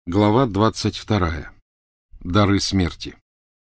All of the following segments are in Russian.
Глава 22. Дары смерти.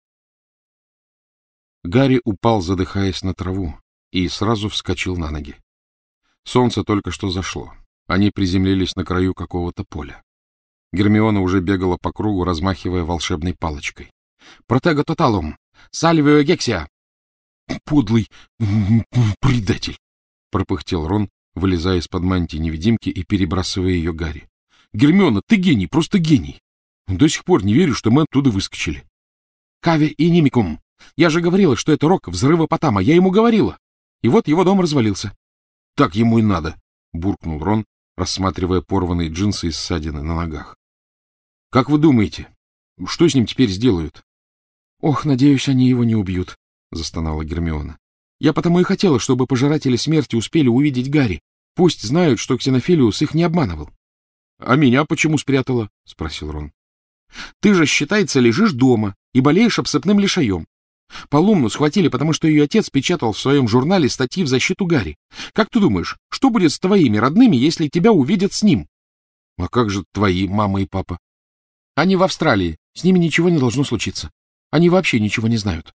Гарри упал, задыхаясь, на траву, и сразу вскочил на ноги. Солнце только что зашло. Они приземлились на краю какого-то поля. Гермиона уже бегала по кругу, размахивая волшебной палочкой. «Протего тоталум! Сальвио гексия!» «Подлый предатель!» — пропыхтел Рон, вылезая из-под мантии невидимки и перебрасывая ее Гарри. «Гермиона, ты гений, просто гений! До сих пор не верю, что мы оттуда выскочили». «Каве и нимикум! Я же говорила, что это рок взрыва Потама, я ему говорила! И вот его дом развалился». «Так ему и надо!» — буркнул Рон, рассматривая порванные джинсы и ссадины на ногах. «Как вы думаете, что с ним теперь сделают?» «Ох, надеюсь, они его не убьют», — застонала Гермиона. «Я потому и хотела, чтобы пожиратели смерти успели увидеть Гарри. Пусть знают, что Ксенофилиус их не обманывал». «А меня почему спрятала?» — спросил Рон. «Ты же, считается, лежишь дома и болеешь обсыпным лишаем. Полумну схватили, потому что ее отец печатал в своем журнале статьи в защиту Гарри. Как ты думаешь, что будет с твоими родными, если тебя увидят с ним?» «А как же твои мама и папа?» «Они в Австралии. С ними ничего не должно случиться. Они вообще ничего не знают».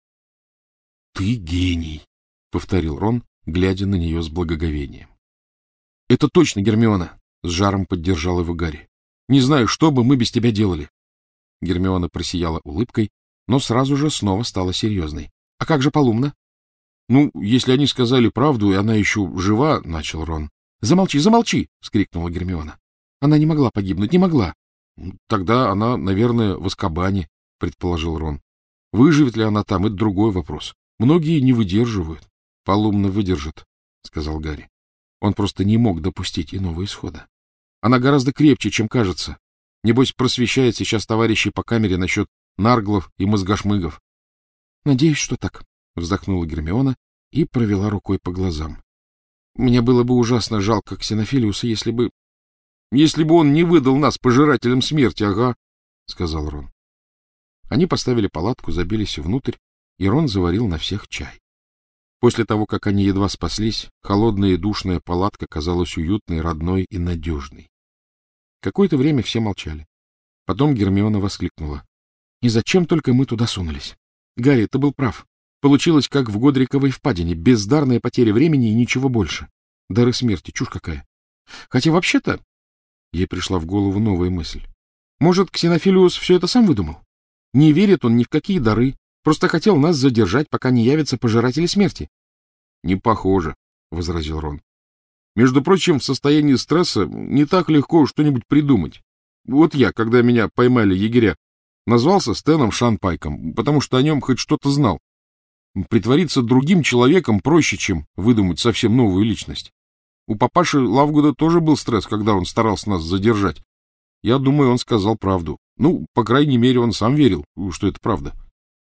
«Ты гений», — повторил Рон, глядя на нее с благоговением. «Это точно, Гермиона», — с жаром поддержал его Гарри. «Не знаю, что бы мы без тебя делали». Гермиона просияла улыбкой, но сразу же снова стала серьезной. «А как же Полумна?» «Ну, если они сказали правду, и она еще жива», — начал Рон. «Замолчи, замолчи!» — вскрикнула Гермиона. «Она не могла погибнуть, не могла». «Тогда она, наверное, в Азкабане», — предположил Рон. «Выживет ли она там — это другой вопрос. Многие не выдерживают». «Полумна выдержит», — сказал Гарри. Он просто не мог допустить иного исхода. Она гораздо крепче, чем кажется. Небось, просвещает сейчас товарищей по камере насчет нарглов и мозгошмыгов. — Надеюсь, что так, — вздохнула Гермиона и провела рукой по глазам. — Мне было бы ужасно жалко Ксенофилиуса, если бы... — Если бы он не выдал нас пожирателям смерти, ага, — сказал Рон. Они поставили палатку, забились внутрь, и Рон заварил на всех чай. После того, как они едва спаслись, холодная и душная палатка казалась уютной, родной и надежной. Какое-то время все молчали. Потом Гермиона воскликнула. — И зачем только мы туда сунулись? Гарри, ты был прав. Получилось, как в Годриковой впадине, бездарная потеря времени и ничего больше. Дары смерти, чушь какая. Хотя вообще-то... Ей пришла в голову новая мысль. Может, Ксенофилиус все это сам выдумал? Не верит он ни в какие дары. Просто хотел нас задержать, пока не явятся пожиратели смерти. — Не похоже, — возразил Рон. — Между прочим, в состоянии стресса не так легко что-нибудь придумать. Вот я, когда меня поймали егеря, назвался Стэном Шанпайком, потому что о нем хоть что-то знал. Притвориться другим человеком проще, чем выдумать совсем новую личность. У папаши Лавгуда тоже был стресс, когда он старался нас задержать. Я думаю, он сказал правду. Ну, по крайней мере, он сам верил, что это правда.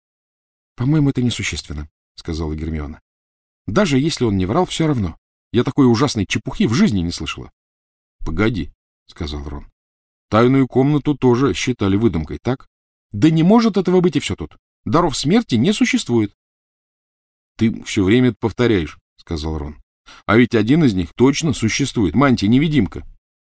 — По-моему, это несущественно, — сказала Гермиона. — Даже если он не врал, все равно. Я такой ужасной чепухи в жизни не слышала. — Погоди, — сказал Рон. — Тайную комнату тоже считали выдумкой, так? — Да не может этого быть и все тут. Даров смерти не существует. — Ты все время это повторяешь, — сказал Рон. — А ведь один из них точно существует. Мантия-невидимка.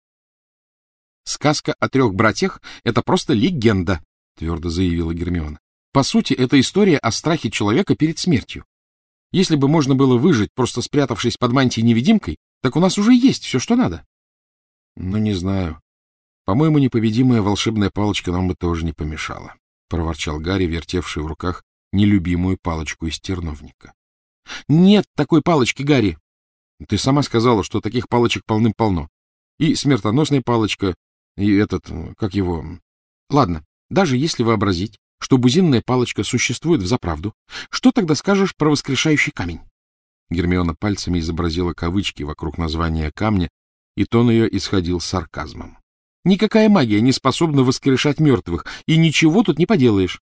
— Сказка о 3 братьях — это просто легенда, — твердо заявила Гермиона. По сути, это история о страхе человека перед смертью. Если бы можно было выжить, просто спрятавшись под мантией-невидимкой, так у нас уже есть все, что надо. — Ну, не знаю. По-моему, непобедимая волшебная палочка нам бы тоже не помешала, — проворчал Гарри, вертевший в руках нелюбимую палочку из терновника. — Нет такой палочки, Гарри! Ты сама сказала, что таких палочек полным-полно. И смертоносная палочка, и этот, как его... Ладно, даже если вообразить, что бузинная палочка существует взаправду, что тогда скажешь про воскрешающий камень? Гермиона пальцами изобразила кавычки вокруг названия камня, и тон ее исходил сарказмом. Никакая магия не способна воскрешать мертвых, и ничего тут не поделаешь.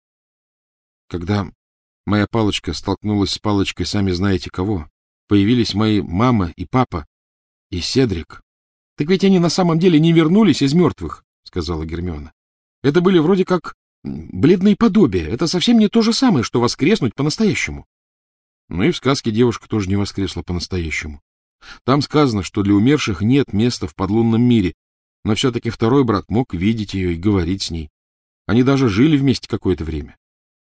Когда моя палочка столкнулась с палочкой сами знаете кого, появились мои мама и папа и Седрик. — Так ведь они на самом деле не вернулись из мертвых, — сказала Гермиона. — Это были вроде как бледные подобия. Это совсем не то же самое, что воскреснуть по-настоящему. Ну и в сказке девушка тоже не воскресла по-настоящему. Там сказано, что для умерших нет места в подлунном мире. Но все-таки второй брат мог видеть ее и говорить с ней. Они даже жили вместе какое-то время.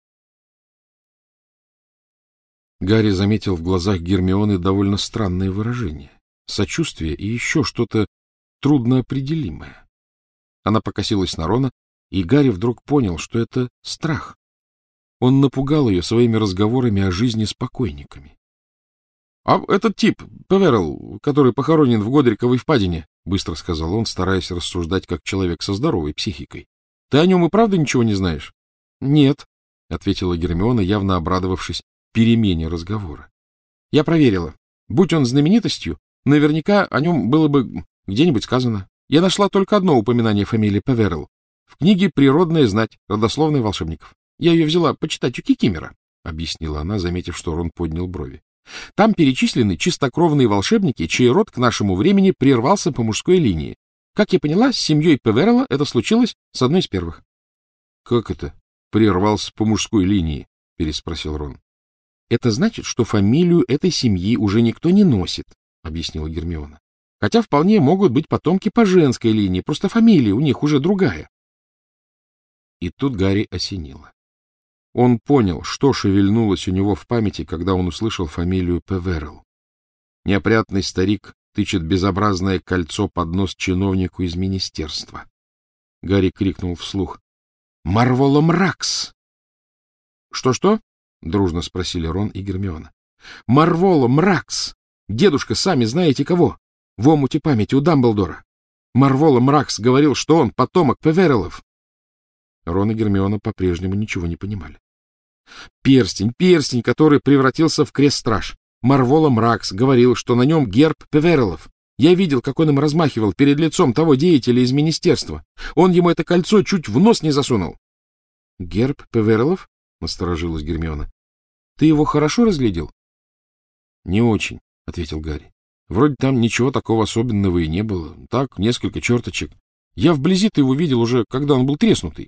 Гарри заметил в глазах Гермионы довольно странное выражение. Сочувствие и еще что-то трудноопределимое. Она покосилась на Рона, и Гарри вдруг понял, что это страх. Он напугал ее своими разговорами о жизни с покойниками. — А этот тип, Певерелл, который похоронен в Годриковой впадине, — быстро сказал он, стараясь рассуждать как человек со здоровой психикой. — Ты о нем и правда ничего не знаешь? — Нет, — ответила Гермиона, явно обрадовавшись перемене разговора. — Я проверила. Будь он знаменитостью, наверняка о нем было бы где-нибудь сказано. Я нашла только одно упоминание фамилии Певерелл в книге «Природная знать. Родословная волшебников». Я ее взяла почитать у Кикимора, — объяснила она, заметив, что Рон поднял брови. Там перечислены чистокровные волшебники, чей род к нашему времени прервался по мужской линии. Как я поняла, с семьей Певерелла это случилось с одной из первых. — Как это? Прервался по мужской линии? — переспросил Рон. — Это значит, что фамилию этой семьи уже никто не носит, — объяснила Гермиона. Хотя вполне могут быть потомки по женской линии, просто фамилия у них уже другая. И тут Гарри осенило. Он понял, что шевельнулось у него в памяти, когда он услышал фамилию Певерелл. Неопрятный старик тычет безобразное кольцо под нос чиновнику из министерства. Гарри крикнул вслух: «Марволом Ракс!» «Что-что?» — дружно спросили Рон и Гермиона. «Марволом Ракс! Дедушка, сами знаете кого? В омуте памяти у Дамблдора. Марволом Ракс говорил, что он потомок Певереллов». Рон и Гермиона по-прежнему ничего не понимали. Перстень, который превратился в крест-страж. Марволом Ракс говорил, что на нем герб Певереллов. Я видел, как он им размахивал перед лицом того деятеля из министерства. Он ему это кольцо чуть в нос не засунул. — Герб Певереллов? — насторожилась Гермиона. — Ты его хорошо разглядел? — Не очень, — ответил Гарри. — Вроде там ничего такого особенного и не было. Так, несколько черточек. Я вблизи-то его видел уже, когда он был треснутый.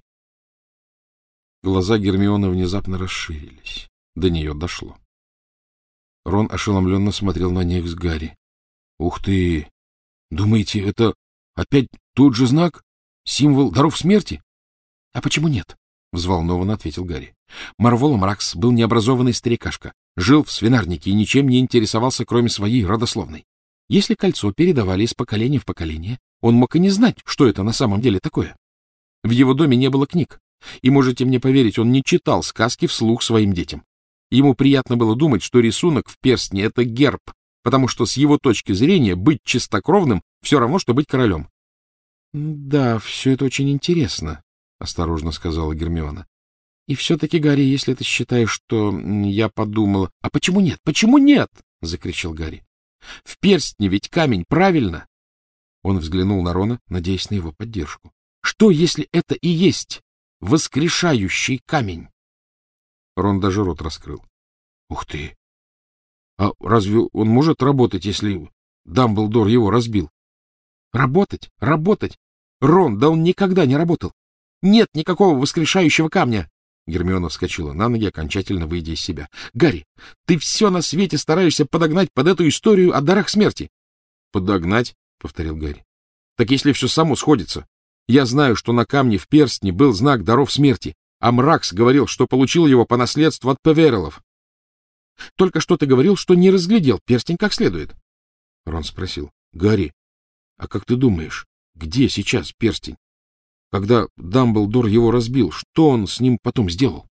Глаза Гермионы внезапно расширились. До нее дошло. Рон ошеломленно смотрел на них с Гарри. — Ух ты! Думаете, это опять тот же знак? Символ даров смерти? — А почему нет? — взволнованно ответил Гарри. Марволом Ракс был необразованный старикашка, жил в свинарнике и ничем не интересовался, кроме своей родословной. Если кольцо передавали из поколения в поколение, он мог и не знать, что это на самом деле такое. В его доме не было книг. И можете мне поверить, он не читал сказки вслух своим детям. Ему приятно было думать, что рисунок в перстне — это герб, потому что с его точки зрения быть чистокровным все равно, что быть королем. — Да, все это очень интересно, — осторожно сказала Гермиона. — И все-таки, Гарри, если ты считаешь, что я подумала... — А почему нет? Почему нет? — закричал Гарри. — В перстне ведь камень, правильно? Он взглянул на Рона, надеясь на его поддержку. — Что, если это и есть воскрешающий камень? Рон даже рот раскрыл. — Ух ты! А разве он может работать, если Дамблдор его разбил? — Работать? Работать? Рон, да он никогда не работал. Нет никакого воскрешающего камня. Гермиона вскочила на ноги, окончательно выйдя из себя. — Гарри, ты все на свете стараешься подогнать под эту историю о дарах смерти. — Подогнать? — повторил Гарри. — Так если все само сходится. Я знаю, что на камне в перстне был знак даров смерти, а Мракс говорил, что получил его по наследству от Певереллов. — Только что ты говорил, что не разглядел перстень как следует. Рон спросил. — Гарри, а как ты думаешь, где сейчас перстень? Когда Дамблдор его разбил, что он с ним потом сделал?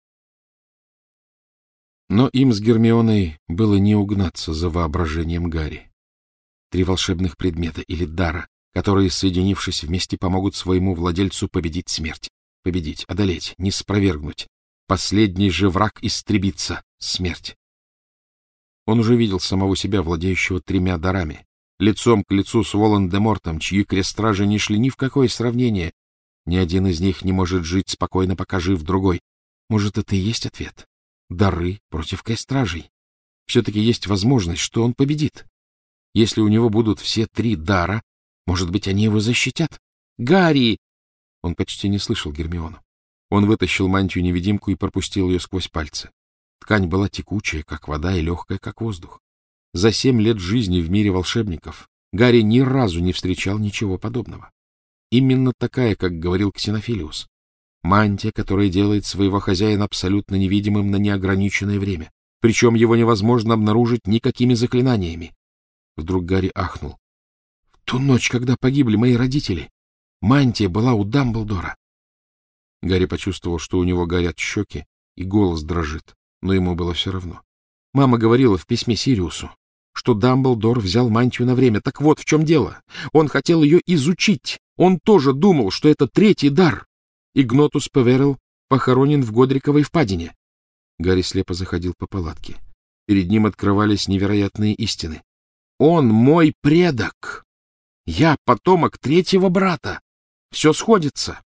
Но им с Гермионой было не угнаться за воображением Гарри. 3 волшебных предмета или дара, которые, соединившись вместе, помогут своему владельцу победить смерть. Победить, одолеть, не спровергнуть. Последний же враг истребится — смерть. Он уже видел самого себя, владеющего 3 дарами, лицом к лицу с Волан-де-Мортом, чьи крестражи не шли ни в какое сравнение. Ни один из них не может жить спокойно, пока жив другой. Может, это и есть ответ? Дары против крестражей. Все-таки есть возможность, что он победит. Если у него будут все 3 дара, может быть, они его защитят? Гарри! Он почти не слышал Гермиону. Он вытащил мантию-невидимку и пропустил ее сквозь пальцы. Ткань была текучая, как вода, и легкая, как воздух. За 7 лет жизни в мире волшебников Гарри ни разу не встречал ничего подобного. именно такая, как говорил Ксенофилиус. Мантия, которая делает своего хозяина абсолютно невидимым на неограниченное время. Причем его невозможно обнаружить никакими заклинаниями. Вдруг Гарри ахнул. В ту ночь, когда погибли мои родители, мантия была у Дамблдора. Гарри почувствовал, что у него горят щеки, и голос дрожит, но ему было все равно. Мама говорила в письме Сириусу, что Дамблдор взял мантию на время. Так вот в чем дело. Он хотел ее изучить. Он тоже думал, что это третий дар. Игнотус Певерелл похоронен в Годриковой впадине. Гарри слепо заходил по палатке. Перед ним открывались невероятные истины. Он мой предок. Я потомок третьего брата. Все сходится.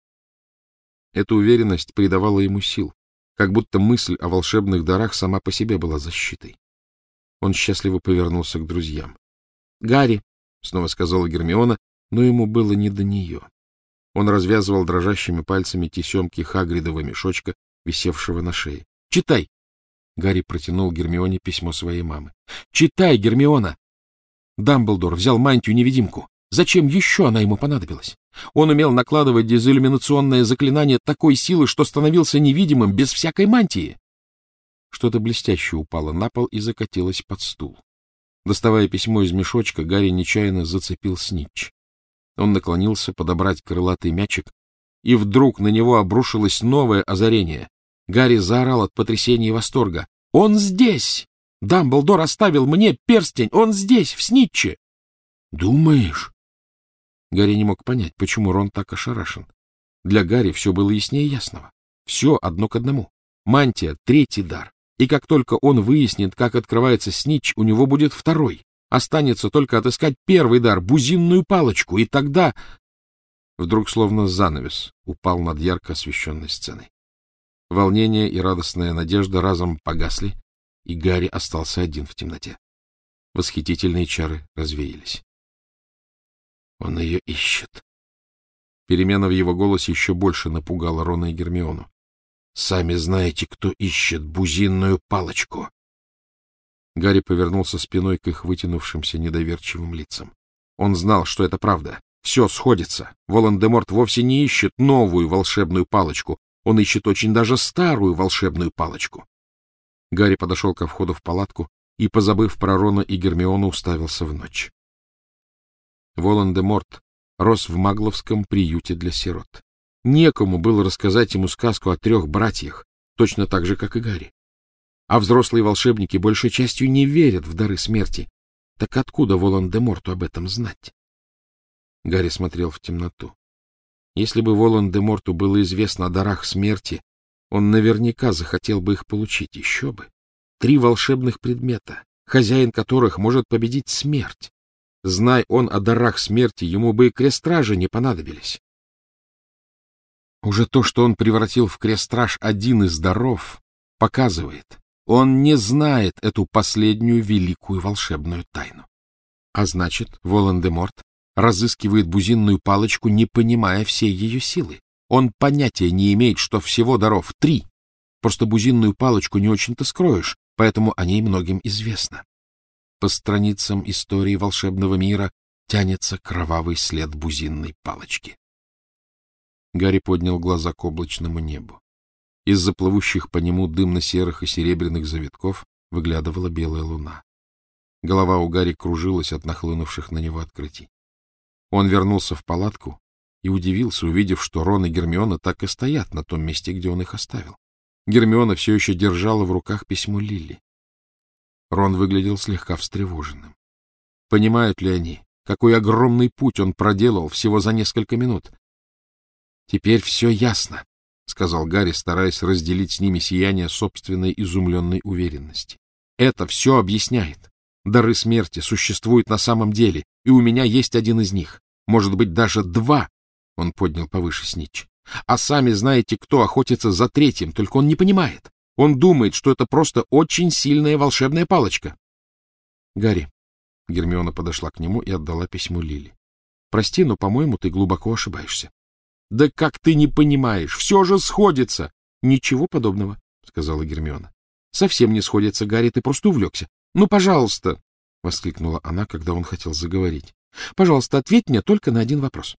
Эта уверенность придавала ему сил, как будто мысль о волшебных дарах сама по себе была защитой. Он счастливо повернулся к друзьям. — Гарри, — снова сказала Гермиона, но ему было не до нее. Он развязывал дрожащими пальцами тесемки Хагридова мешочка, висевшего на шее. — Читай! Гарри протянул Гермионе письмо своей мамы. — Читай, Гермиона! Дамблдор взял мантию-невидимку. Зачем еще она ему понадобилась? Он умел накладывать дезиллюминационное заклинание такой силы, что становился невидимым без всякой мантии. Что-то блестящее упало на пол и закатилось под стул. Доставая письмо из мешочка, Гарри нечаянно зацепил снитч. Он наклонился подобрать крылатый мячик, и вдруг на него обрушилось новое озарение. Гарри заорал от потрясения и восторга. — Он здесь! Дамблдор оставил мне перстень! Он здесь, в снитче! — Думаешь? Гарри не мог понять, почему Рон так ошарашен. Для Гарри все было яснее ясного. Все одно к одному. Мантия — третий дар. И как только он выяснит, как открывается снитч, у него будет второй. Останется только отыскать первый дар — бузинную палочку, и тогда... Вдруг словно занавес упал над ярко освещенной сценой. Волнение и радостная надежда разом погасли, и Гарри остался один в темноте. Восхитительные чары развеялись. Он ее ищет. Перемена в его голосе еще больше напугала Рона и Гермиону. Сами знаете, кто ищет бузинную палочку. Гарри повернулся спиной к их вытянувшимся недоверчивым лицам. Он знал, что это правда. Все сходится. Волан-де-Морт вовсе не ищет новую волшебную палочку. Он ищет очень даже старую волшебную палочку. Гарри подошел ко входу в палатку и, позабыв про Рона и Гермиону, уставился в ночь. Волан-де-Морт рос в магловском приюте для сирот. Некому было рассказать ему сказку о 3 братьях, точно так же, как и Гарри. А взрослые волшебники большей частью не верят в дары смерти. Так откуда Волан-де-Морту об этом знать? Гарри смотрел в темноту. Если бы Волан-де-Морту было известно о дарах смерти, он наверняка захотел бы их получить. Еще бы. 3 волшебных предмета, хозяин которых может победить смерть. Знай он о дарах смерти, ему бы и крестражи не понадобились. Уже то, что он превратил в крестраж один из даров, показывает, он не знает эту последнюю великую волшебную тайну. А значит, Волан-де-Морт разыскивает бузинную палочку, не понимая всей ее силы. Он понятия не имеет, что всего даров 3. Просто бузинную палочку не очень-то скроешь, поэтому о ней многим известно. По страницам истории волшебного мира тянется кровавый след бузинной палочки. Гарри поднял глаза к облачному небу. Из-за плывущих по нему дымно-серых и серебряных завитков выглядывала белая луна. Голова у Гарри кружилась от нахлынувших на него открытий. Он вернулся в палатку и удивился, увидев, что Рон и Гермиона так и стоят на том месте, где он их оставил. Гермиона все еще держала в руках письмо Лили. Рон выглядел слегка встревоженным. Понимают ли они, какой огромный путь он проделал всего за несколько минут? — Теперь все ясно, — сказал Гарри, стараясь разделить с ними сияние собственной изумленной уверенности. — Это все объясняет. Дары смерти существуют на самом деле, и у меня есть один из них. Может быть, даже 2, — он поднял повыше снитч. А сами знаете, кто охотится за 3-м, только он не понимает. Он думает, что это просто очень сильная волшебная палочка. — Гарри, — Гермиона подошла к нему и отдала письмо Лили. — Прости, но, по-моему, ты глубоко ошибаешься. — Да как ты не понимаешь? Все же сходится. — Ничего подобного, — сказала Гермиона. — Совсем не сходится, Гарри, ты просто увлекся. — Ну, пожалуйста, — воскликнула она, когда он хотел заговорить. — Пожалуйста, ответь мне только на один вопрос.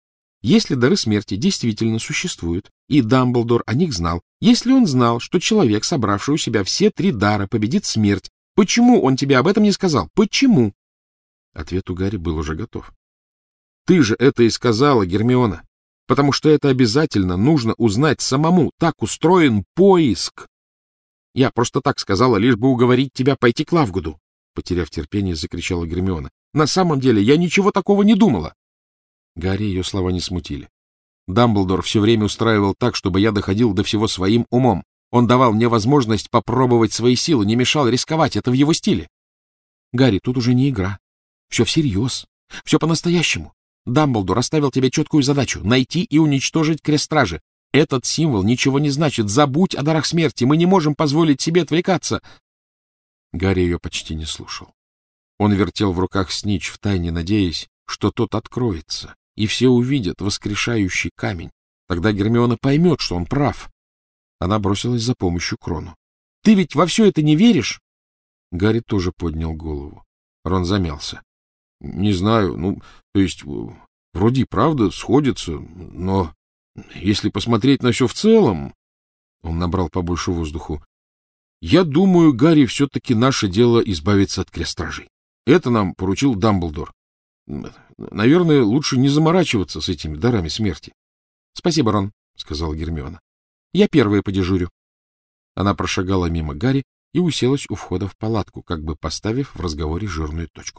Если дары смерти действительно существуют, и Дамблдор о них знал, если он знал, что человек, собравший у себя все 3 дара, победит смерть, почему он тебе об этом не сказал? Почему? Ответ у Гарри был уже готов. Ты же это и сказала, Гермиона, потому что это обязательно нужно узнать самому. Так устроен поиск. Я просто так сказала, лишь бы уговорить тебя пойти к Лавгуду, потеряв терпение, закричала Гермиона. На самом деле я ничего такого не думала. Гарри ее слова не смутили. Дамблдор все время устраивал так, чтобы я доходил до всего своим умом. Он давал мне возможность попробовать свои силы, не мешал рисковать, это в его стиле. Гарри, тут уже не игра. Все всерьез, все по-настоящему. Дамблдор оставил тебе четкую задачу — найти и уничтожить Крест-Стражи. Этот символ ничего не значит. Забудь о дарах смерти. Мы не можем позволить себе отвлекаться. Гарри ее почти не слушал. Он вертел в руках снитч, втайне надеясь, что тот откроется, и все увидят воскрешающий камень. Тогда Гермиона поймет, что он прав. Она бросилась за помощью к Рону. — Ты ведь во все это не веришь? Гарри тоже поднял голову. Рон замялся. — Не знаю, то есть, вроде и правда сходится, но если посмотреть на все в целом... Он набрал побольше воздуху. — Я думаю, Гарри, все-таки наше дело избавиться от Крест-Стражей. Это нам поручил Дамблдор. Наверное, лучше не заморачиваться с этими дарами смерти. — Спасибо, Рон, — сказала Гермиона. — Я первая подежурю. Она прошагала мимо Гарри и уселась у входа в палатку, как бы поставив в разговоре жирную точку.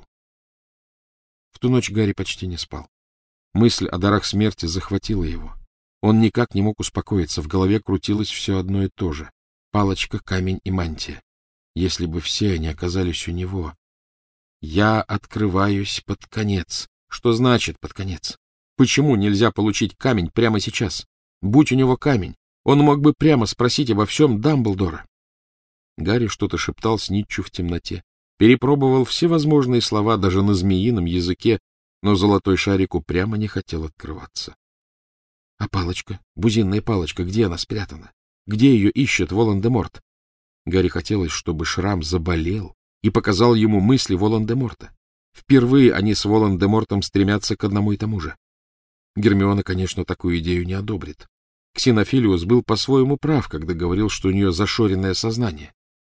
В ту ночь Гарри почти не спал. Мысль о дарах смерти захватила его. Он никак не мог успокоиться, в голове крутилось все одно и то же. Палочка, камень и мантия. Если бы все они оказались у него. Я открываюсь под конец. Что значит под конец? Почему нельзя получить камень прямо сейчас? Будь у него камень, он мог бы прямо спросить обо всем Дамблдора. Гарри что-то шептал Снитчу в темноте. Перепробовал все возможные слова даже на змеином языке, но золотой шарик упрямо не хотел открываться. А палочка, бузинная палочка, где она спрятана? Где ее ищет Волан-де-Морт? Гарри хотелось, чтобы Шрам заболел и показал ему мысли Волан-де-Морта. Впервые они с Волан-де-Мортом стремятся к одному и тому же. Гермиона, конечно, такую идею не одобрит. Ксенофилиус был по-своему прав, когда говорил, что у нее зашоренное сознание.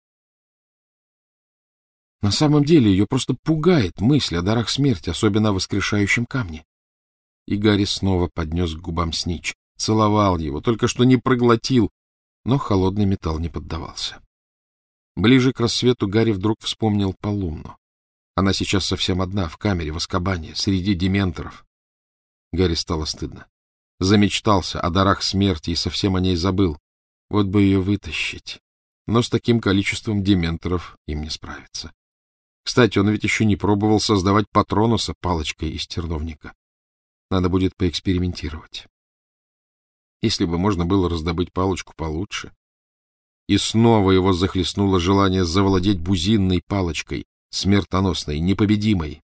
На самом деле ее просто пугает мысль о дарах смерти, особенно о воскрешающем камне. И Гарри снова поднес к губам снитч, целовал его, только что не проглотил, но холодный металл не поддавался. Ближе к рассвету Гарри вдруг вспомнил Полумну. Она сейчас совсем одна, в камере, в Азкабане, среди дементоров. Гарри стало стыдно. Замечтался о дарах смерти и совсем о ней забыл. Вот бы ее вытащить. Но с таким количеством дементоров им не справиться. Кстати, он ведь еще не пробовал создавать Патронуса палочкой из терновника. Надо будет поэкспериментировать. Если бы можно было раздобыть палочку получше. И снова его захлестнуло желание завладеть бузинной палочкой, смертоносной, непобедимой.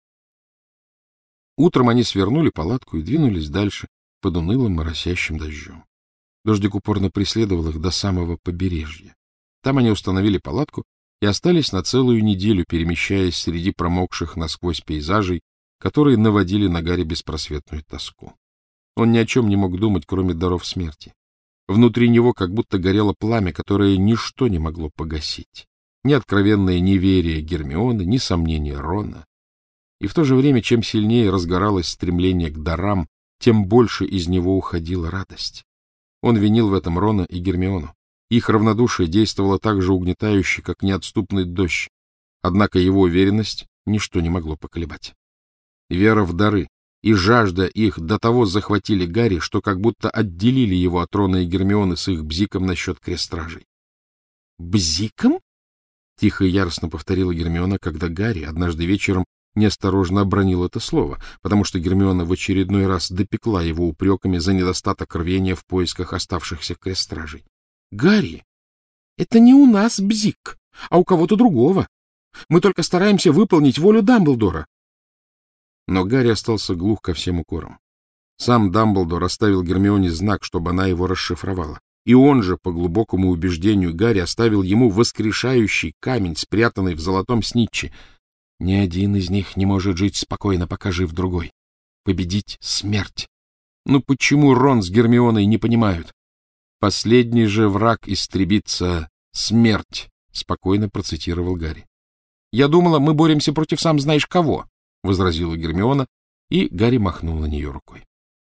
Утром они свернули палатку и двинулись дальше под унылым моросящим дождем. Дождик упорно преследовал их до самого побережья. Там они установили палатку и остались на целую неделю, перемещаясь среди промокших насквозь пейзажей, которые наводили на Гарри беспросветную тоску. Он ни о чем не мог думать, кроме даров смерти. Внутри него как будто горело пламя, которое ничто не могло погасить. Ни откровенное неверие Гермионы, ни сомнения Рона. И в то же время, чем сильнее разгоралось стремление к дарам, тем больше из него уходила радость. Он винил в этом Рона и Гермиону. Их равнодушие действовало так же угнетающе, как неотступный дождь. Однако его уверенность ничто не могло поколебать. Вера в дары и жажда их до того захватили Гарри, что как будто отделили его от Рона и Гермионы с их бзиком насчет Крест-Стражей. «Бзиком?» — тихо и яростно повторила Гермиона, когда Гарри однажды вечером неосторожно обронил это слово, потому что Гермиона в очередной раз допекла его упреками за недостаток рвения в поисках оставшихся Крест-Стражей. — Гарри, это не у нас бзик, а у кого-то другого. Мы только стараемся выполнить волю Дамблдора. Но Гарри остался глух ко всем укорам. Сам Дамблдор оставил Гермионе знак, чтобы она его расшифровала. И он же, по глубокому убеждению Гарри, оставил ему воскрешающий камень, спрятанный в золотом снитче. Ни один из них не может жить спокойно, пока жив другой. Победить смерть Ну почему Рон с Гермионой не понимают? Последний же враг истребится — смерть, — спокойно процитировал Гарри. — Я думала, мы боремся против сам знаешь кого, — возразила Гермиона, и Гарри махнул на нее рукой.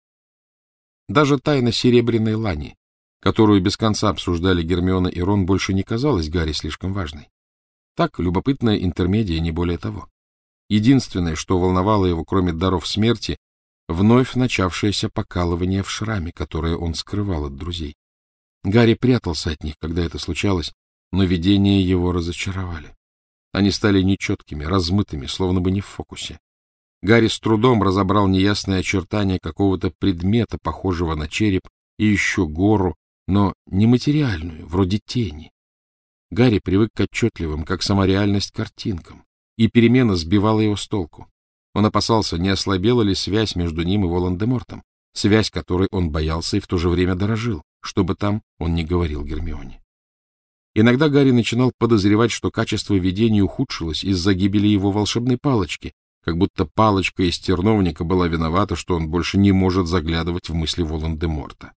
Даже тайна серебряной лани, которую без конца обсуждали Гермиона и Рон, больше не казалась Гарри слишком важной. Так, любопытная интермедия, не более того. Единственное, что волновало его, кроме даров смерти, вновь начавшееся покалывание в шраме, которое он скрывал от друзей. Гарри прятался от них, когда это случалось, но видения его разочаровали. Они стали нечеткими, размытыми, словно бы не в фокусе. Гарри с трудом разобрал неясные очертания какого-то предмета, похожего на череп, и еще гору, но нематериальную, вроде тени. Гарри привык к отчетливым, как сама реальность, картинкам, и перемена сбивала его с толку. Он опасался, не ослабела ли связь между ним и Волан-де-Мортом, связь, которой он боялся и в то же время дорожил, что бы там он ни говорил Гермионе. Иногда Гарри начинал подозревать, что качество видения ухудшилось из-за гибели его волшебной палочки, как будто палочка из терновника была виновата, что он больше не может заглядывать в мысли Волан-де-Морта.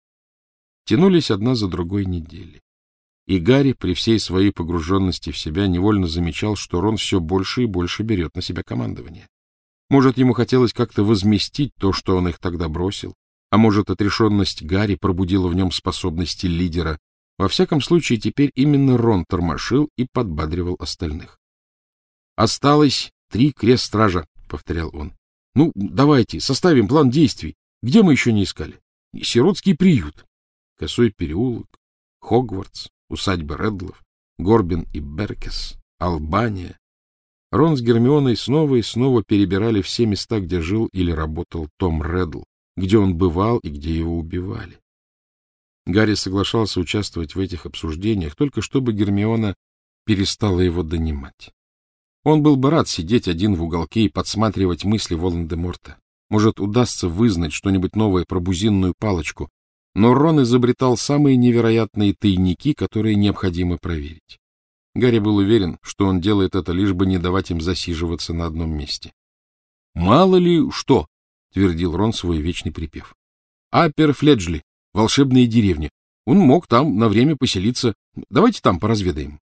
Тянулись одна за другой недели. И Гарри при всей своей погруженности в себя невольно замечал, что Рон все больше и больше берет на себя командование. Может, ему хотелось как-то возместить то, что он их тогда бросил, а может, отрешенность Гарри пробудила в нем способности лидера. Во всяком случае, теперь именно Рон тормошил и подбадривал остальных. «Осталось 3 крест-стража», — повторял он. «Ну, давайте, составим план действий. Где мы еще не искали? Сиротский приют, Косой переулок, Хогвартс, усадьба Редлов, Горбин и Беркес, Албания». Рон с Гермионой снова и снова перебирали все места, где жил или работал Том Реддл, где он бывал и где его убивали. Гарри соглашался участвовать в этих обсуждениях, только чтобы Гермиона перестала его донимать. Он был бы рад сидеть один в уголке и подсматривать мысли Волан-де-Морта. Может, удастся вызнать что-нибудь новое про бузинную палочку, но Рон изобретал самые невероятные тайники, которые необходимо проверить. Гарри был уверен, что он делает это, лишь бы не давать им засиживаться на одном месте. «Мало ли что!» — твердил Рон свой вечный припев. «Аппер-Фледжли, волшебная деревня. Он мог там на время поселиться. Давайте там поразведаем».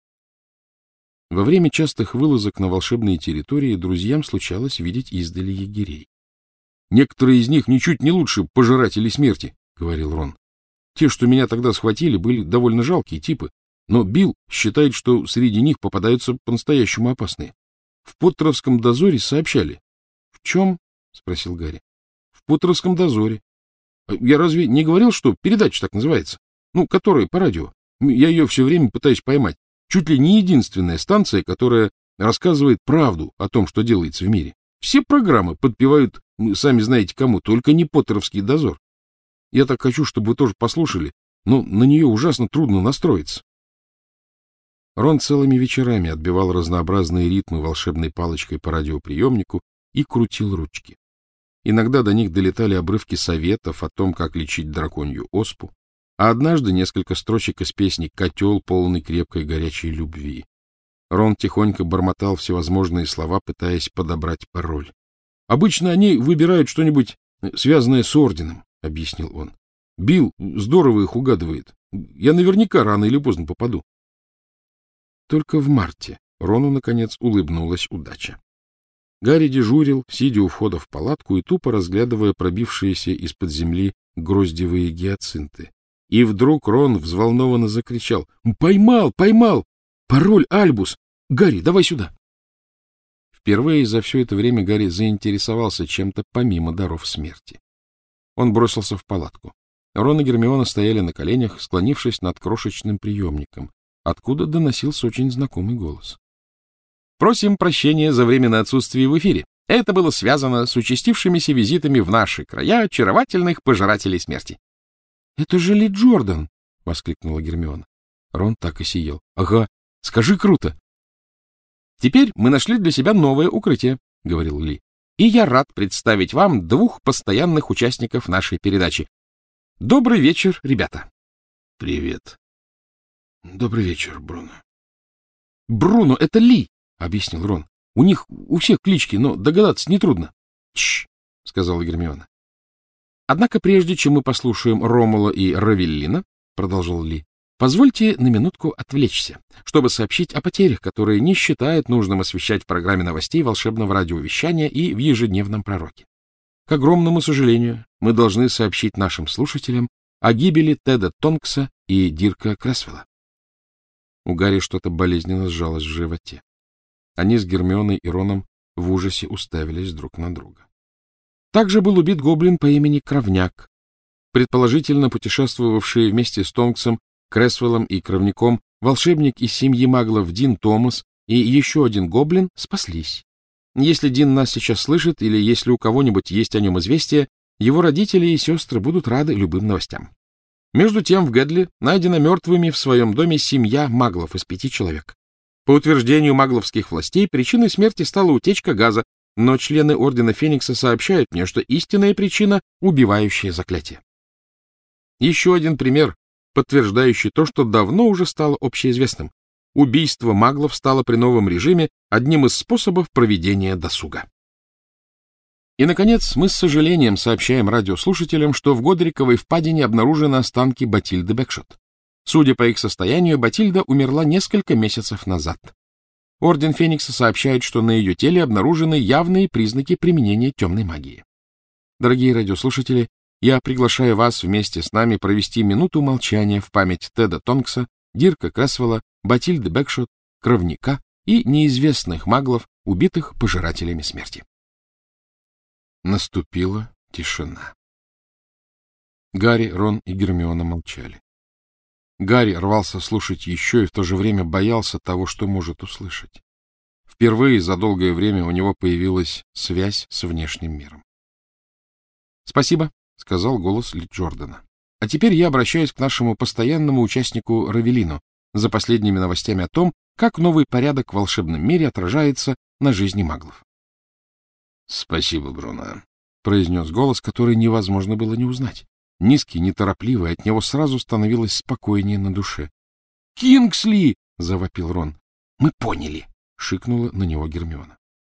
Во время частых вылазок на волшебные территории друзьям случалось видеть издали егерей. «Некоторые из них ничуть не лучше пожирателей смерти», — говорил Рон. «Те, что меня тогда схватили, были довольно жалкие типы, но Билл считает, что среди них попадаются по-настоящему опасные. В Поттеровском дозоре сообщали». «В чем?» — спросил Гарри. «В Поттеровском дозоре. Я разве не говорил, что передача так называется? Ну, которая по радио. Я ее все время пытаюсь поймать. Чуть ли не единственная станция, которая рассказывает правду о том, что делается в мире. Все программы подпевают, сами знаете кому, только не Поттеровский дозор. Я так хочу, чтобы вы тоже послушали, но на нее ужасно трудно настроиться». Рон целыми вечерами отбивал разнообразные ритмы волшебной палочкой по радиоприемнику и крутил ручки. Иногда до них долетали обрывки советов о том, как лечить драконью оспу, а однажды несколько строчек из песни «Котел, полный крепкой горячей любви». Рон тихонько бормотал всевозможные слова, пытаясь подобрать пароль. «Обычно они выбирают что-нибудь, связанное с орденом», — объяснил он. «Билл здорово их угадывает. Я наверняка рано или поздно попаду». Только в марте Рону, наконец, улыбнулась удача. Гарри дежурил, сидя у входа в палатку и тупо разглядывая пробившиеся из-под земли гроздевые гиацинты. И вдруг Рон взволнованно закричал: «Поймал! Поймал! Пароль Альбус! Гарри, давай сюда!» Впервые за все это время Гарри заинтересовался чем-то помимо даров смерти. Он бросился в палатку. Рон и Гермиона стояли на коленях, склонившись над крошечным приемником, откуда доносился очень знакомый голос. «Просим прощения за временное отсутствие в эфире. Это было связано с участившимися визитами в наши края очаровательных пожирателей смерти». «Это же Ли Джордан!» — воскликнула Гермиона. Рон так и сиял. «Ага, скажи круто!» «Теперь мы нашли для себя новое укрытие», — говорил Ли. «И я рад представить вам 2 постоянных участников нашей передачи. Добрый вечер, ребята!» «Привет!» «Добрый вечер, Бруно». «Бруно, это Ли!» — объяснил Рон. «У них у всех клички, но догадаться нетрудно». «Тш!» — сказала Гермиона. Однако прежде чем мы послушаем Ромула и Равеллина, — продолжал Ли, — позвольте на минутку отвлечься, чтобы сообщить о потерях, которые не считают нужным освещать в программе новостей волшебного радиовещания и в ежедневном пророке. К огромному сожалению, мы должны сообщить нашим слушателям о гибели Теда Тонкса и Дирка Кресвелла. У Гарри что-то болезненно сжалось в животе. Они с Гермионой и Роном в ужасе уставились друг на друга. Также был убит гоблин по имени Кровняк, предположительно путешествовавший вместе с Тонксом, Кресвеллом и Кровняком, волшебник из семьи маглов Дин Томас и еще один гоблин спаслись. Если Дин нас сейчас слышит, или если у кого-нибудь есть о нем известие, его родители и сестры будут рады любым новостям. Между тем в Гэдли найдена мертвыми в своем доме семья маглов из 5 человек. По утверждению магловских властей, причиной смерти стала утечка газа, но члены Ордена Феникса сообщают мне, что истинная причина — убивающее заклятие. Еще один пример, подтверждающий то, что давно уже стало общеизвестным. Убийство маглов стало при новом режиме одним из способов проведения досуга. И, наконец, мы с сожалением сообщаем радиослушателям, что в Годриковой впадине обнаружены останки Батильды Бэкшот. Судя по их состоянию, Батильда умерла несколько месяцев назад. Орден Феникса сообщает, что на ее теле обнаружены явные признаки применения темной магии. Дорогие радиослушатели, я приглашаю вас вместе с нами провести минуту молчания в память Теда Тонкса, Дирка Кресвелла, Батильды Бэкшот, Кровняка и неизвестных маглов, убитых пожирателями смерти. Наступила тишина. Гарри, Рон и Гермиона молчали. Гарри рвался слушать еще и в то же время боялся того, что может услышать. Впервые за долгое время у него появилась связь с внешним миром. — Спасибо, — сказал голос Ли Джордана. — А теперь я обращаюсь к нашему постоянному участнику Равелину за последними новостями о том, как новый порядок в волшебном мире отражается на жизни маглов. — Спасибо, Бруно, — произнес голос, который невозможно было не узнать. Низкий, неторопливый, от него сразу становилось спокойнее на душе. — Кингсли! — завопил Рон. — Мы поняли! — шикнула на него Гермиона.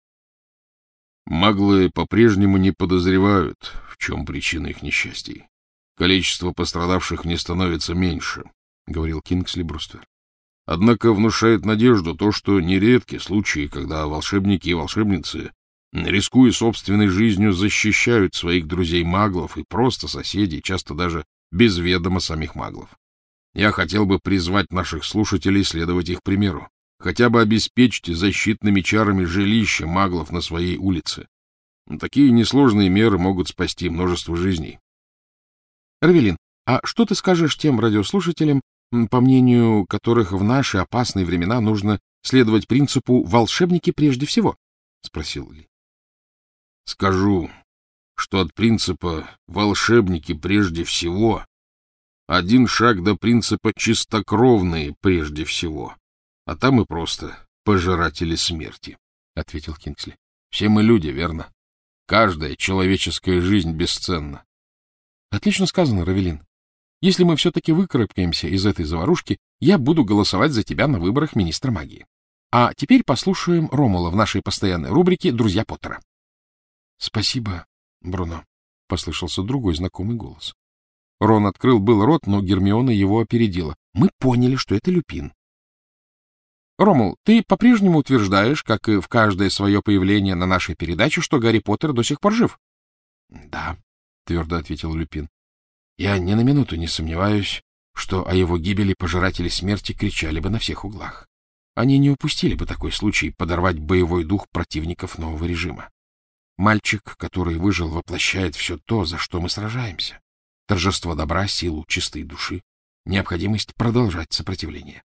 — Маглы по-прежнему не подозревают, в чем причина их несчастий. Количество пострадавших не становится меньше, — говорил Кингсли Бруствер. Однако внушает надежду то, что нередки случаи, когда волшебники и волшебницы, рискуя собственной жизнью, защищают своих друзей-маглов и просто соседей, часто даже без ведома самих маглов. Я хотел бы призвать наших слушателей следовать их примеру. Хотя бы обеспечьте защитными чарами жилища маглов на своей улице. Такие несложные меры могут спасти множество жизней. Равелин, а что ты скажешь тем радиослушателям, по мнению которых в наши опасные времена нужно следовать принципу «волшебники прежде всего»? — спросил Ли. — Скажу, что от принципа «волшебники прежде всего» один шаг до принципа «чистокровные прежде всего», а там и просто пожиратели смерти, — ответил Кингсли. — Все мы люди, верно? Каждая человеческая жизнь бесценна. — Отлично сказано, Равелин. Если мы все-таки выкарабкаемся из этой заварушки, я буду голосовать за тебя на выборах министра магии. А теперь послушаем Ромула в нашей постоянной рубрике «Друзья Поттера». — Спасибо, Бруно, — послышался другой знакомый голос. Рон открыл был рот, но Гермиона его опередила. — Мы поняли, что это Люпин. — Ромул, ты по-прежнему утверждаешь, как и в каждое свое появление на нашей передаче, что Гарри Поттер до сих пор жив? — Да, — твердо ответил Люпин. — Я ни на минуту не сомневаюсь, что о его гибели пожиратели смерти кричали бы на всех углах. Они не упустили бы такой случай подорвать боевой дух противников нового режима. Мальчик, который выжил, воплощает все то, за что мы сражаемся. Торжество добра, силу чистой души, необходимость продолжать сопротивление.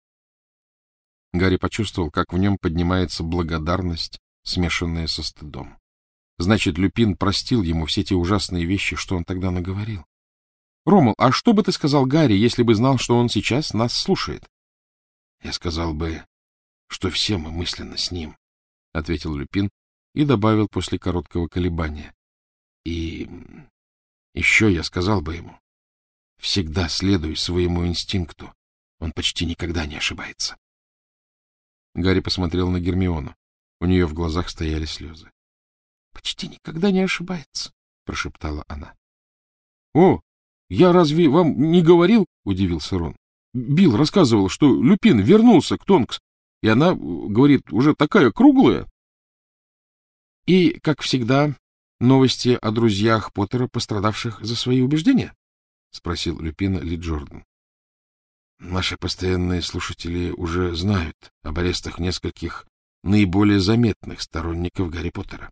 Гарри почувствовал, как в нем поднимается благодарность, смешанная со стыдом. Значит, Люпин простил ему все те ужасные вещи, что он тогда наговорил. — Ромул, а что бы ты сказал Гарри, если бы знал, что он сейчас нас слушает? — Я сказал бы, что все мы мысленно с ним, — ответил Люпин и добавил после короткого колебания. — И еще я сказал бы ему, всегда следуй своему инстинкту, он почти никогда не ошибается. Гарри посмотрел на Гермиону. У нее в глазах стояли слезы. — Почти никогда не ошибается, — прошептала она. О, я разве вам не говорил? — удивился Рон. Билл рассказывал, что Люпин вернулся к Тонкс, и она, говорит, уже такая круглая. И, как всегда, новости о друзьях Поттера, пострадавших за свои убеждения? — спросил Люпина Ли Джордан. — Наши постоянные слушатели уже знают об арестах нескольких наиболее заметных сторонников Гарри Поттера.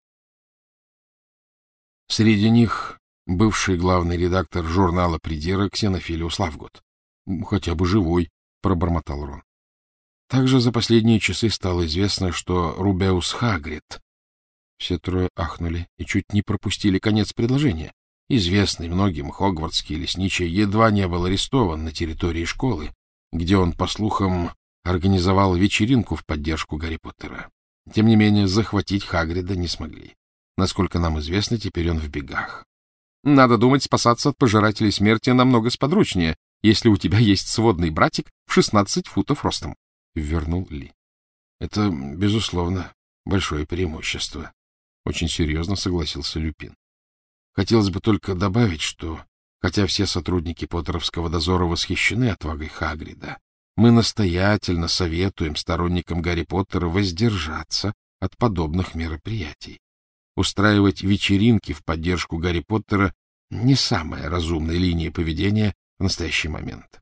Среди них бывший главный редактор журнала «Придира» Ксенофилиус Лавгуд. — Хотя бы живой, — пробормотал Рон. Также за последние часы стало известно, что Рубеус Хагрид... Все трое ахнули и чуть не пропустили конец предложения. Известный многим хогвартский лесничий едва не был арестован на территории школы, где он, по слухам, организовал вечеринку в поддержку Гарри Поттера. Тем не менее, захватить Хагрида не смогли. Насколько нам известно, теперь он в бегах. Надо думать, спасаться от пожирателей смерти намного сподручнее, если у тебя есть сводный братик в 16 футов ростом, — вернул Ли. — Это, безусловно, большое преимущество, — очень серьезно согласился Люпин. Хотелось бы только добавить, что, хотя все сотрудники Поттеровского дозора восхищены отвагой Хагрида, мы настоятельно советуем сторонникам Гарри Поттера воздержаться от подобных мероприятий. Устраивать вечеринки в поддержку Гарри Поттера — не самая разумная линия поведения в настоящий момент.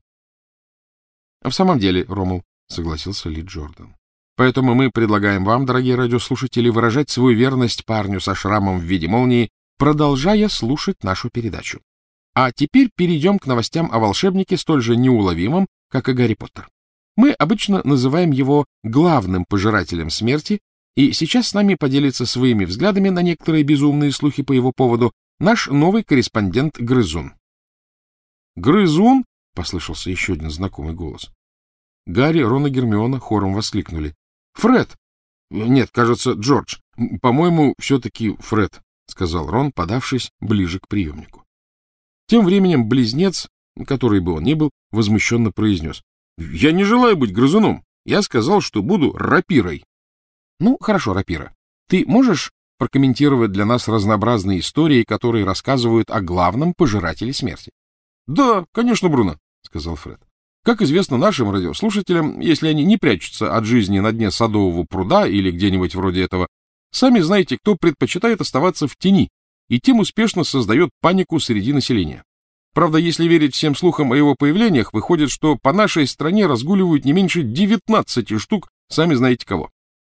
— В самом деле, Ромул, — согласился Ли Джордан. — Поэтому мы предлагаем вам, дорогие радиослушатели, выражать свою верность парню со шрамом в виде молнии, продолжая слушать нашу передачу. А теперь перейдем к новостям о волшебнике, столь же неуловимом, как и Гарри Поттер. Мы обычно называем его главным пожирателем смерти, и сейчас с нами поделится своими взглядами на некоторые безумные слухи по его поводу наш новый корреспондент Грызун. — Грызун? — послышался еще один знакомый голос. Гарри, Рон и Гермиона хором воскликнули. — Фред! — Нет, кажется, Джордж. По-моему, все-таки Фред, — сказал Рон, подавшись ближе к приемнику. Тем временем близнец, который бы он ни был, возмущенно произнес. — Я не желаю быть грызуном. Я сказал, что буду рапирой. — Ну, хорошо, рапира. Ты можешь прокомментировать для нас разнообразные истории, которые рассказывают о главном пожирателе смерти? — Да, конечно, Бруно, — сказал Фред. Как известно нашим радиослушателям, если они не прячутся от жизни на дне садового пруда или где-нибудь вроде этого, сами знаете, кто предпочитает оставаться в тени и тем успешно создает панику среди населения. Правда, если верить всем слухам о его появлениях, выходит, что по нашей стране разгуливают не меньше 19 штук, сами знаете кого.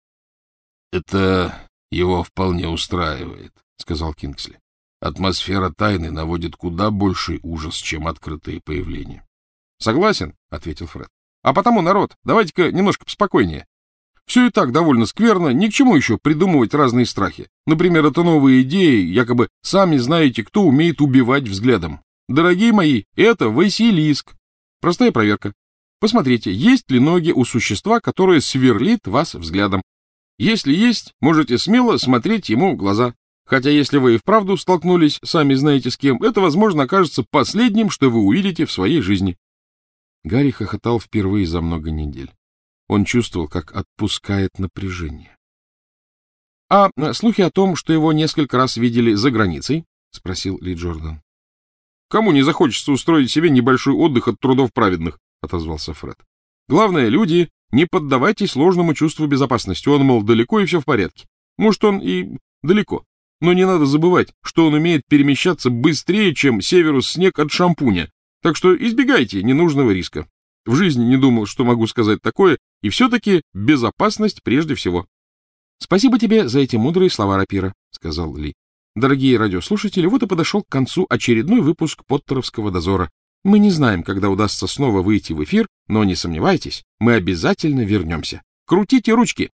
— Это его вполне устраивает, — сказал Кингсли. — Атмосфера тайны наводит куда больший ужас, чем открытые появления. — Согласен, — ответил Фред. — А потому, народ, давайте-ка немножко поспокойнее. Все и так довольно скверно, ни к чему еще придумывать разные страхи. Например, это новые идеи, якобы сами знаете, кто умеет убивать взглядом. Дорогие мои, это Василиск. Простая проверка. Посмотрите, есть ли ноги у существа, которое сверлит вас взглядом. Если есть, можете смело смотреть ему в глаза. Хотя если вы и вправду столкнулись, сами знаете с кем, это, возможно, окажется последним, что вы увидите в своей жизни. Гарри хохотал впервые за много недель. Он чувствовал, как отпускает напряжение. — А слухи о том, что его несколько раз видели за границей? — спросил Ли Джордан. — Кому не захочется устроить себе небольшой отдых от трудов праведных? — отозвался Фред. — Главное, люди, не поддавайтесь ложному чувству безопасности. Он, мол, далеко и все в порядке. Может, он и далеко. Но не надо забывать, что он умеет перемещаться быстрее, чем Северус Снег от шампуня. Так что избегайте ненужного риска. В жизни не думал, что могу сказать такое, и все-таки безопасность прежде всего. — Спасибо тебе за эти мудрые слова, рапира, — сказал Ли. — Дорогие радиослушатели, вот и подошел к концу очередной выпуск Поттеровского дозора. Мы не знаем, когда удастся снова выйти в эфир, но не сомневайтесь, мы обязательно вернемся. Крутите ручки!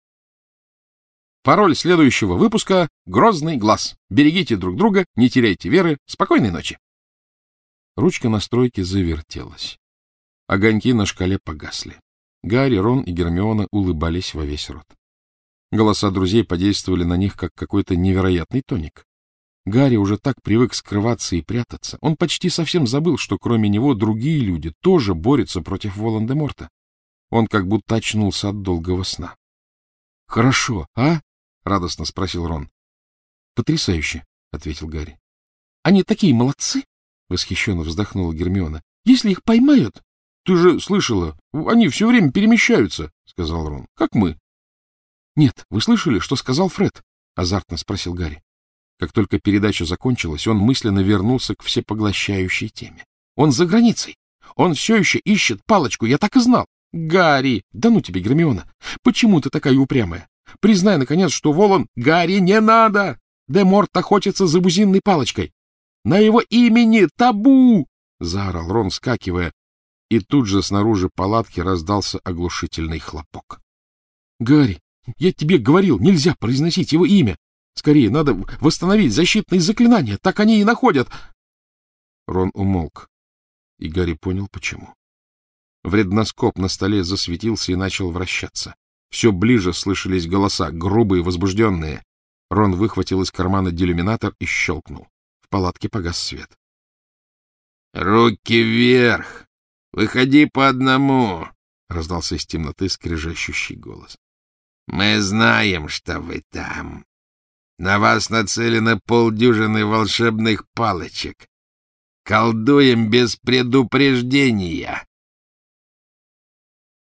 Пароль следующего выпуска — Грозный глаз. Берегите друг друга, не теряйте веры. Спокойной ночи! Ручка настройки завертелась. Огоньки на шкале погасли. Гарри, Рон и Гермиона улыбались во весь рот. Голоса друзей подействовали на них, как какой-то невероятный тоник. Гарри уже так привык скрываться и прятаться. Он почти совсем забыл, что кроме него другие люди тоже борются против Волан-де-Морта. Он как будто очнулся от долгого сна. — Хорошо, а? — радостно спросил Рон. — Потрясающе, — ответил Гарри. — Они такие молодцы! — восхищенно вздохнула Гермиона. — Если их поймают... — Ты же слышала, они все время перемещаются, — сказал Рон. — Как мы. — Нет, вы слышали, что сказал Фред? — азартно спросил Гарри. Как только передача закончилась, он мысленно вернулся к всепоглощающей теме. Он за границей. Он все еще ищет палочку, я так и знал. Гарри! Да ну тебе, Гермиона! Почему ты такая упрямая? Признай, наконец, что Волан... Гарри, не надо! Де-Морт охотится за бузинной палочкой. На его имени табу! — заорал Рон, вскакивая, и тут же снаружи палатки раздался оглушительный хлопок. — Гарри, я тебе говорил, нельзя произносить его имя. Скорее, надо восстановить защитные заклинания, так они и находят. Рон умолк, и Гарри понял, почему. Вредноскоп на столе засветился и начал вращаться. Все ближе слышались голоса, грубые, возбужденные. Рон выхватил из кармана делюминатор и щелкнул. В палатке погас свет. — Руки вверх! Выходи по одному! — раздался из темноты скрежещущий голос. — Мы знаем, что вы там. На вас нацелено 50 волшебных палочек. Колдуем без предупреждения.